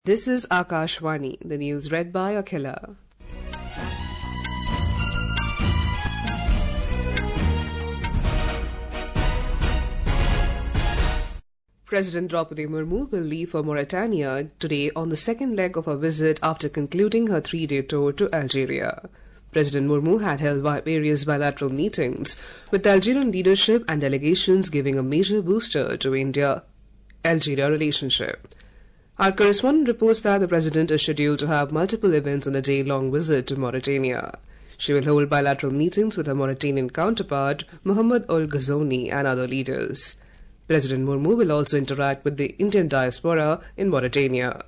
This is Akashvani, the news read by Akhila. President Draupadi Murmu will leave for Mauritania today on the second leg of her visit after concluding her three-day tour to Algeria. President Murmu had held various bilateral meetings with the Algerian leadership and delegations, giving a major booster to India-Algeria relationship. Our correspondent reports that the President is scheduled to have multiple events on a day-long visit to Mauritania. She will hold bilateral meetings with her Mauritanian counterpart, Mohamed Ould Ghazouani, and other leaders. President Murmu will also interact with the Indian diaspora in Mauritania.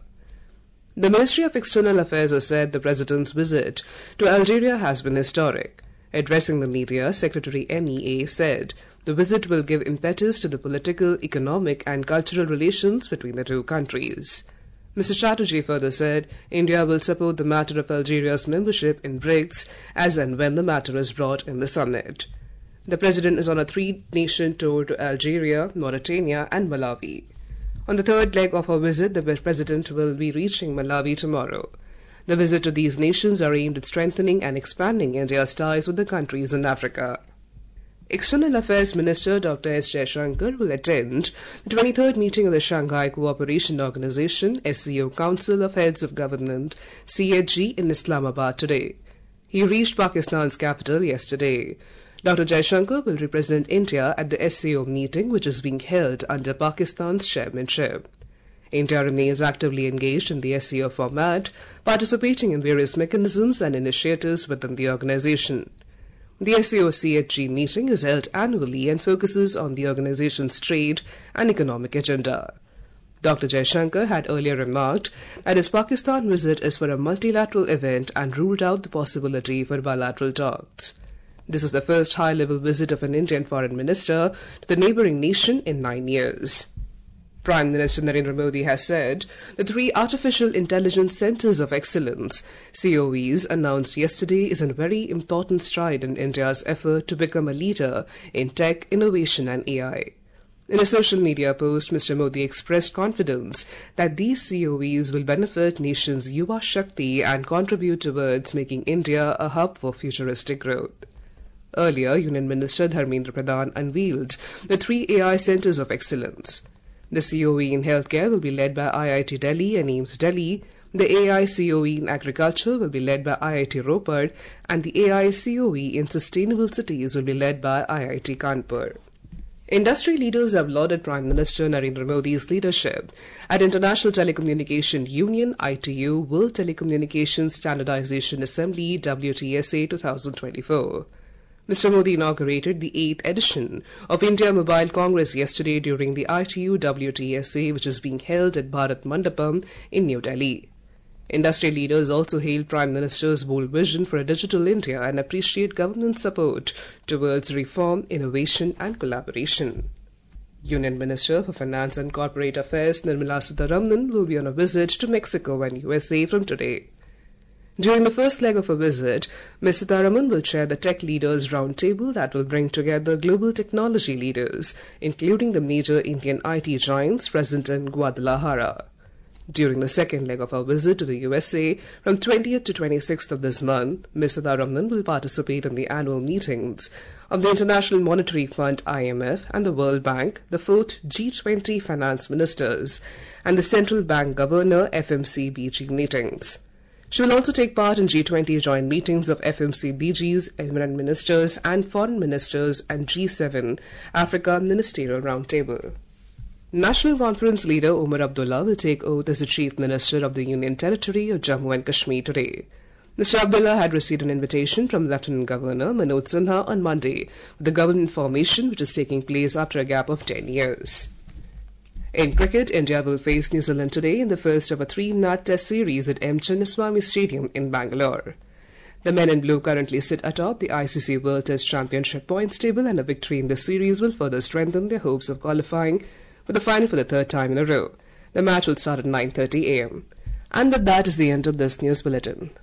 The Ministry of External Affairs has said the President's visit to Algeria has been historic. Addressing the media, Secretary MEA said the visit will give impetus to the political, economic and cultural relations between the two countries. Mr. Chatterjee further said India will support the matter of Algeria's membership in BRICS as and when the matter is brought in the summit. The President is on a three-nation tour to Algeria, Mauritania and Malawi. On the third leg of her visit, the President will be reaching Malawi tomorrow. The visit to these nations are aimed at strengthening and expanding India's ties with the countries in Africa. External Affairs Minister Dr. S. Jaishankar will attend the 23rd meeting of the Shanghai Cooperation Organization SCO Council of Heads of Government CHG in Islamabad today. He reached Pakistan's capital yesterday. Dr. Jaishankar will represent India at the SCO meeting, which is being held under Pakistan's chairmanship. India remains actively engaged in the SCO format, participating in various mechanisms and initiatives within the organization. The SCO-CHG meeting is held annually and focuses on the organization's trade and economic agenda. Dr. Jaishankar had earlier remarked that his Pakistan visit is for a multilateral event and ruled out the possibility for bilateral talks. This is the first high-level visit of an Indian foreign minister to the neighboring nation in 9 years. Prime Minister Narendra Modi has said the three Artificial Intelligence Centres of Excellence, COEs, announced yesterday is a very important stride in India's effort to become a leader in tech, innovation and AI. In a social media post, Mr. Modi expressed confidence that these COEs will benefit nation's Yuva Shakti and contribute towards making India a hub for futuristic growth. Earlier, Union Minister Dharmendra Pradhan unveiled the three AI Centres of Excellence. The COE in healthcare will be led by IIT Delhi and AIIMS Delhi. The AI COE in agriculture will be led by IIT Ropar, and the AI COE in sustainable cities will be led by IIT Kanpur. Industry leaders have lauded Prime Minister Narendra Modi's leadership at International Telecommunication Union ITU World Telecommunications Standardization Assembly WTSA 2024. Mr. Modi inaugurated the 8th edition of India Mobile Congress yesterday during the ITU WTSA, which is being held at Bharat Mandapam in New Delhi. Industry leaders also hailed Prime Minister's bold vision for a digital India and appreciate government support towards reform, innovation and collaboration. Union Minister for Finance and Corporate Affairs Nirmala Sitharaman will be on a visit to Mexico and USA from today. During the first leg of her visit, Ms. Sitharaman will chair the Tech Leaders Roundtable that will bring together global technology leaders, including the major Indian IT giants present in Guadalajara. During the second leg of her visit to the USA, from 20th to 26th of this month, Ms. Sitharaman will participate in the annual meetings of the International Monetary Fund IMF and the World Bank, the 4th G20 Finance Ministers, and the Central Bank Governor FMCBG meetings. She will also take part in G20 joint meetings of FMCBG's Environment Ministers and Foreign Ministers and G7 Africa Ministerial Roundtable. National Conference leader Omar Abdullah will take oath as the Chief Minister of the Union Territory of Jammu and Kashmir today. Mr. Abdullah had received an invitation from Lieutenant Governor Manoj Sinha on Monday for the government formation, which is taking place after a gap of 10 years. In cricket, India will face New Zealand today in the first of a 3-match test series at M. Chinnaswamy Stadium in Bangalore. The men in blue currently sit atop the ICC World Test Championship points table, and a victory in this series will further strengthen their hopes of qualifying for the final for the third time in a row. The match will start at 9:30 a.m. And with that is the end of this news bulletin.